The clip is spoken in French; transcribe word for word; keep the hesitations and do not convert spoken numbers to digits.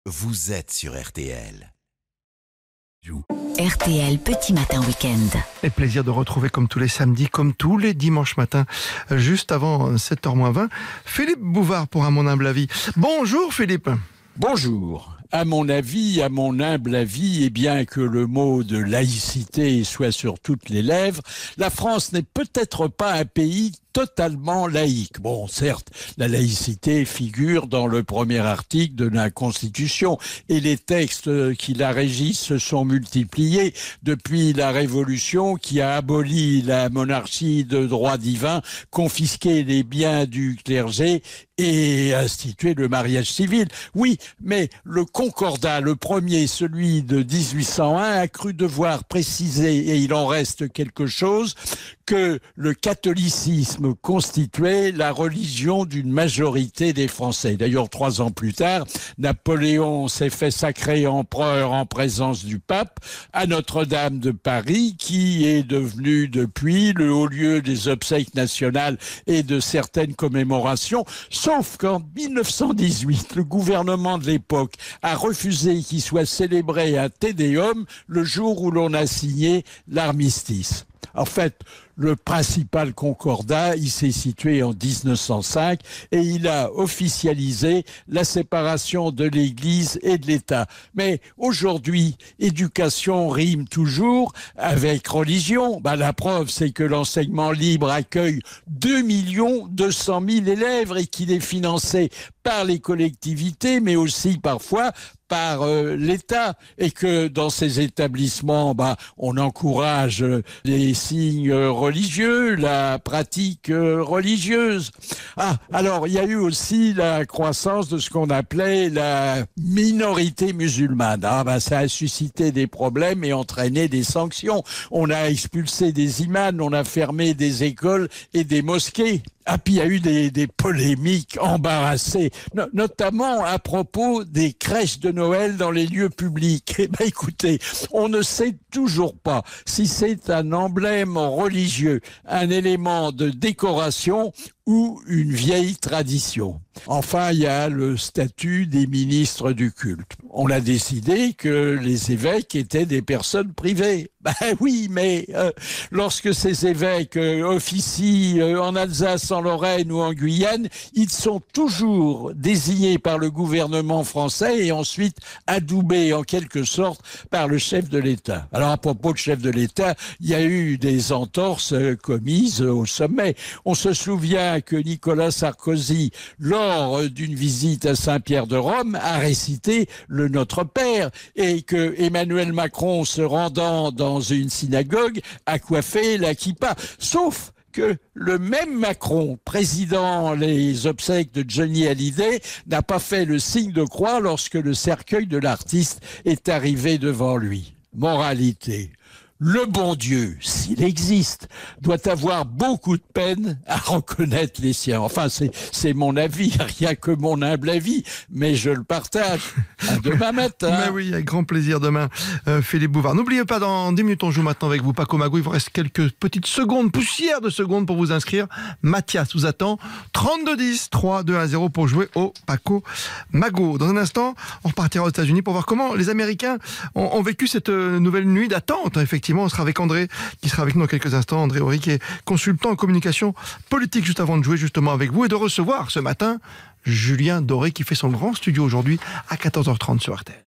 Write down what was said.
vous êtes sur R T L. R T L Petit Matin Week-end. Et plaisir de retrouver comme tous les samedis, comme tous les dimanches matins, juste avant sept heures moins vingt, Philippe Bouvard pour À mon humble avis. Bonjour Philippe. Bonjour. À mon avis, à mon humble avis, et bien que le mot de laïcité soit sur toutes les lèvres, la France n'est peut-être pas un pays totalement laïque. Bon, certes, la laïcité figure dans le premier article de la Constitution et les textes qui la régissent se sont multipliés depuis la Révolution qui a aboli la monarchie de droit divin, confisqué les biens du clergé et institué le mariage civil. Oui, mais le Concordat, le premier, celui de dix-huit cent un, a cru devoir préciser, et il en reste quelque chose, que le catholicisme constituait la religion d'une majorité des Français. D'ailleurs, trois ans plus tard, Napoléon s'est fait sacrer empereur en présence du pape à Notre-Dame de Paris, qui est devenu depuis le haut lieu des obsèques nationales et de certaines commémorations, sauf qu'en mille neuf cent dix-huit, le gouvernement de l'époque a refusé qu'il soit célébré un Te Deum le jour où l'on a signé l'armistice. En fait, le principal concordat, il s'est situé en dix-neuf cent cinq et il a officialisé la séparation de l'Église et de l'État. Mais aujourd'hui, éducation rime toujours avec religion. Ben, la preuve, c'est que l'enseignement libre accueille deux millions deux cent mille élèves et qu'il est financé par les collectivités, mais aussi parfois par euh, l'État, et que dans ces établissements, bah, on encourage les signes religieux, la pratique euh, religieuse. Ah, alors il y a eu aussi la croissance de ce qu'on appelait la minorité musulmane. Ah, bah, ça a suscité des problèmes et entraîné des sanctions. On a expulsé des imams, on a fermé des écoles et des mosquées. Ah, puis il y a eu des, des polémiques embarrassées, no- notamment à propos des crèches de Noël dans les lieux publics. Eh ben, écoutez, on ne sait toujours pas si c'est un emblème religieux, un élément de décoration ou une vieille tradition. Enfin, il y a le statut des ministres du culte. On a décidé que les évêques étaient des personnes privées. Ben oui, mais euh, lorsque ces évêques euh, officient euh, en Alsace, en Lorraine ou en Guyane, ils sont toujours désignés par le gouvernement français et ensuite adoubés en quelque sorte par le chef de l'État. Alors à propos de chef de l'État, il y a eu des entorses euh, commises euh, au sommet. On se souvient que Nicolas Sarkozy, lors d'une visite à Saint-Pierre-de-Rome, a récité le Notre Père, et que Emmanuel Macron, se rendant dans une synagogue, a coiffé la kippa. Sauf que le même Macron, présidant les obsèques de Johnny Hallyday, n'a pas fait le signe de croix lorsque le cercueil de l'artiste est arrivé devant lui. Moralité. Le bon Dieu, s'il existe, doit avoir beaucoup de peine à reconnaître les siens. Enfin, c'est, c'est mon avis, rien que mon humble avis, mais je le partage. À demain matin. Mais oui, avec grand plaisir demain, euh, Philippe Bouvard. N'oubliez pas, dans dix minutes, on joue maintenant avec vous, Paco Mago. Il vous reste quelques petites secondes, poussières de secondes pour vous inscrire. Mathias vous attend. trente-deux dix, trois deux un zéro pour jouer au Paco Mago. Dans un instant, on repartira aux États-Unis pour voir comment les Américains ont, ont vécu cette euh, nouvelle nuit d'attente. Effectivement, on sera avec André, qui sera avec nous dans quelques instants. André Horry, qui est consultant en communication politique, juste avant de jouer justement avec vous et de recevoir ce matin Julien Doré, qui fait son grand studio aujourd'hui à quatorze heures trente sur R T L.